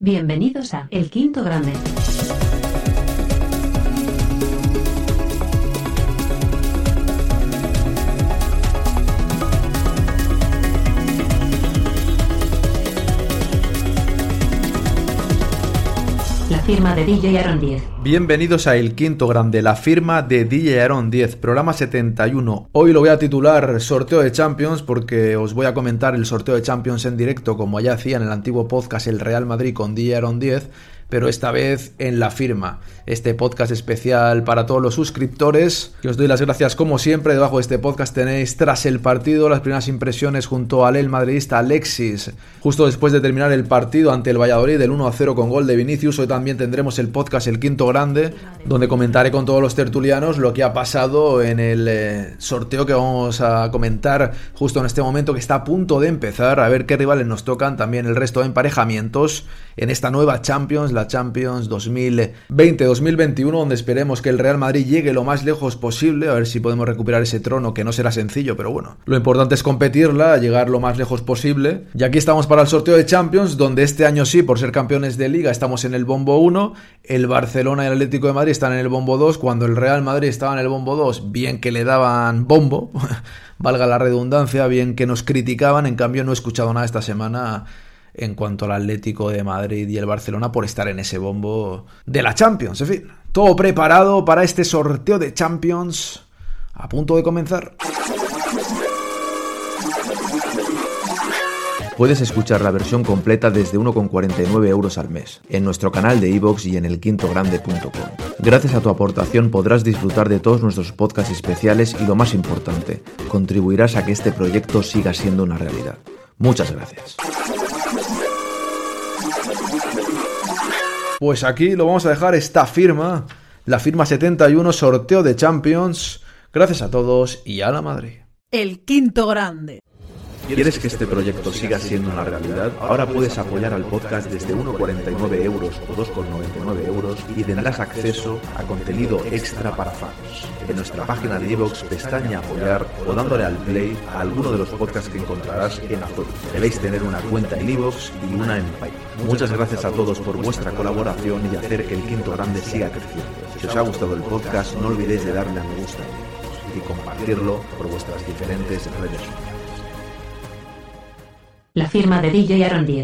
Bienvenidos a El Quinto Grande. La firma de DJ Aaron 10. Bienvenidos a El Quinto Grande, la firma de DJ Aaron 10, programa 71. Hoy lo voy a titular Sorteo de Champions porque os voy a comentar el sorteo de Champions en directo como ya hacía en el antiguo podcast El Real Madrid con DJ Aaron 10, pero esta vez en la firma. Este podcast especial para todos los suscriptores, que os doy las gracias como siempre. Debajo de este podcast tenéis tras el partido las primeras impresiones junto al madridista Alexis, justo después de terminar el partido ante el Valladolid del 1-0 con gol de Vinicius. Hoy también tendremos el podcast El Quinto Grande, donde comentaré con todos los tertulianos lo que ha pasado en el sorteo que vamos a comentar justo en este momento, que está a punto de empezar, a ver qué rivales nos tocan, también el resto de emparejamientos en esta nueva Champions, la Champions 2020-2021, donde esperemos que el Real Madrid llegue lo más lejos posible, a ver si podemos recuperar ese trono, que no será sencillo, pero bueno, lo importante es competirla, llegar lo más lejos posible. Y aquí estamos para el sorteo de Champions, donde este año sí, por ser campeones de Liga, estamos en el bombo 1, el Barcelona y el Atlético de Madrid están en el bombo 2, cuando el Real Madrid estaba en el bombo 2, bien que le daban bombo, valga la redundancia, bien que nos criticaban. En cambio no he escuchado nada esta semana en cuanto al Atlético de Madrid y el Barcelona por estar en ese bombo de la Champions. En fin, todo preparado para este sorteo de Champions a punto de comenzar. Puedes escuchar la versión completa desde 1,49 € al mes, en nuestro canal de iVoox y en elquintogrande.com. Gracias a tu aportación podrás disfrutar de todos nuestros podcasts especiales y, lo más importante, contribuirás a que este proyecto siga siendo una realidad. Muchas gracias. Pues aquí lo vamos a dejar, esta firma, la firma 71, sorteo de Champions. Gracias a todos y a la Madrid. El Quinto Grande. ¿Quieres que este proyecto siga siendo una realidad? Ahora puedes apoyar al podcast desde 1,49 € o 2,99 € y tendrás acceso a contenido extra para fans. En nuestra página de iVoox, pestaña Apoyar o dándole al play a alguno de los podcasts que encontrarás en azul. Debéis tener una cuenta en iVoox y una en Paypal. Muchas gracias a todos por vuestra colaboración y hacer que el Quinto Grande siga creciendo. Si os ha gustado el podcast, no olvidéis de darle a me gusta y compartirlo por vuestras diferentes redes sociales. La firma de DJ Aaron 10.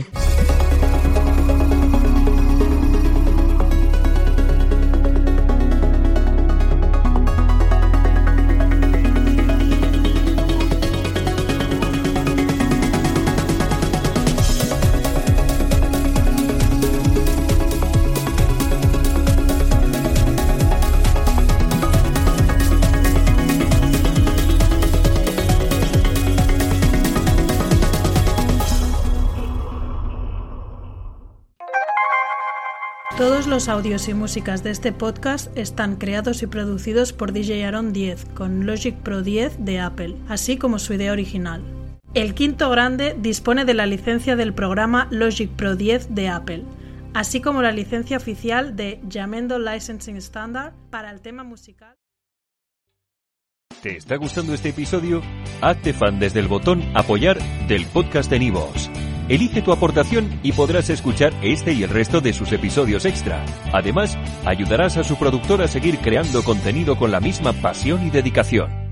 Todos los audios y músicas de este podcast están creados y producidos por DJ Aaron 10 con Logic Pro 10 de Apple, así como su idea original. El Quinto Grande dispone de la licencia del programa Logic Pro 10 de Apple, así como la licencia oficial de Jamendo Licensing Standard para el tema musical. ¿Te está gustando este episodio? Hazte fan desde el botón Apoyar del podcast de iVoox. Elige tu aportación y podrás escuchar este y el resto de sus episodios extra. Además, ayudarás a su productor a seguir creando contenido con la misma pasión y dedicación.